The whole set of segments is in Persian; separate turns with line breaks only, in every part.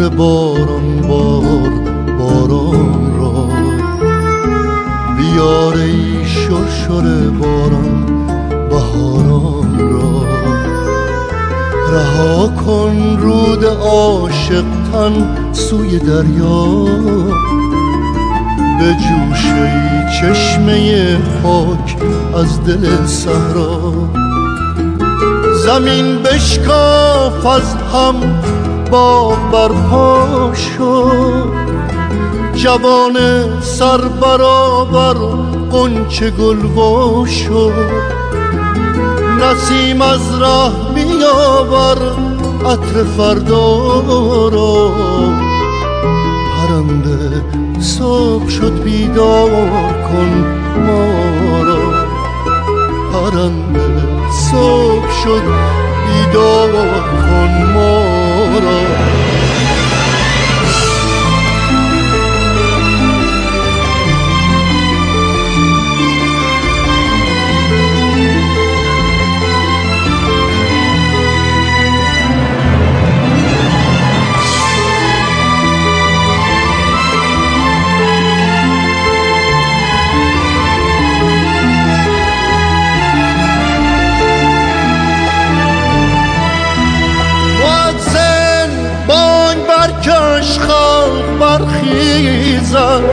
ابر باران بار باران را، بیار ای شرشر باران بهاران را. رها کن رود عاشق تن سوی دریا، به جوش ای چشمه پاک از دل صحرا. زمین بشکاف از هم باغ برپا شد، جوان سر برابر غنچه گلوا شد. نسیم از راه بیاور عطر فردا را، پرنده صبح شد بیدار کن ما را. پرنده صبح شد بیدار کن ما را. برخیزن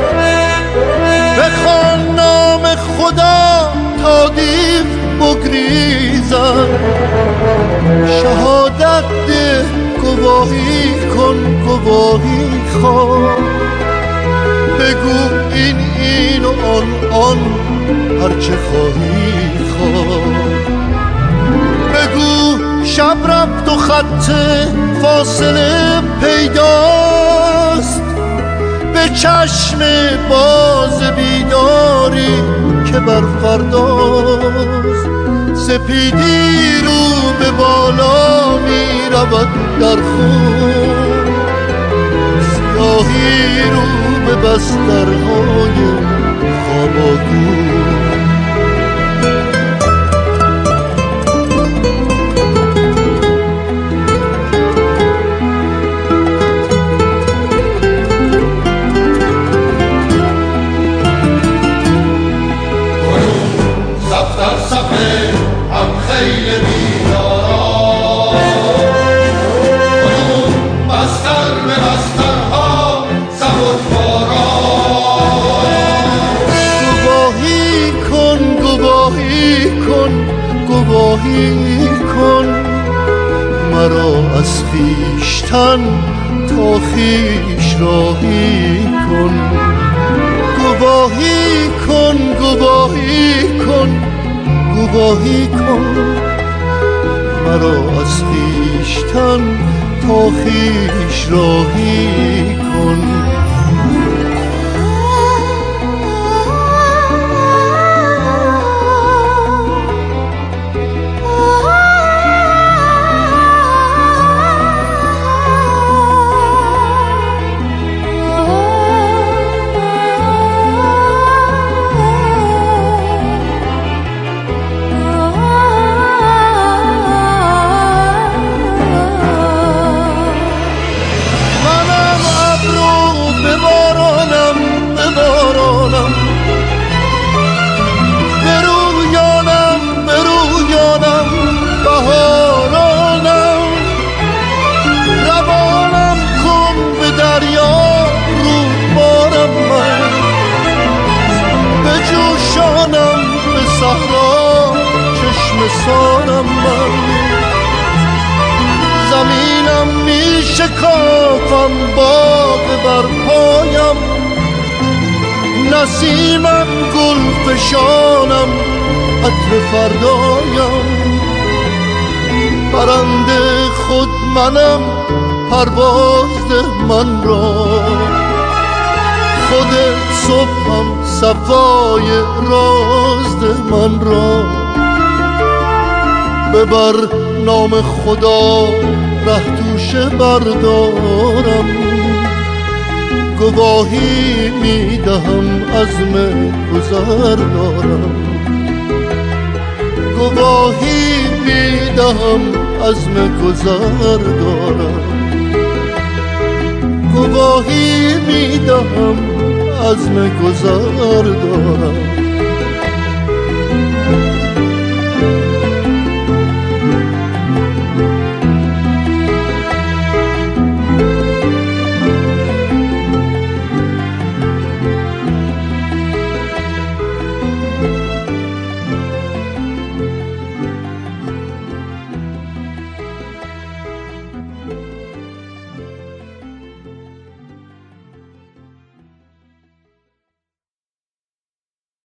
بخوان نام خدا تا دیو بگریزن. شهادت ده گواهی کن گواهی خواه، بگو این و آن هرچه خواهی خواه. بگو شب رفت و خط فاصله پیداست، به چشم باز بیداری که بر فرداست. سپیدی رو به بالا می رود در خون، سیاهی رو به بسترهای خواباگون. گواهی کن مرا از خویشتن تا خویش راهی کن. گواهی کن گواهی کن گواهی کن مرا از خویشتن تا خویش راهی کن. زمینم می شکافم باغ بر پایم، نسیمم گل فشانم عطر فردایم. پرنده خود منم پرواز ده من را، خود صبحم صفای راز ده من را. ببر نام خدا ره توشه بردارم، گواهی میدهم عزم گذر دارم. گواهی میدهم عزم گذر دارم. گواهی میدهم عزم گذار دارم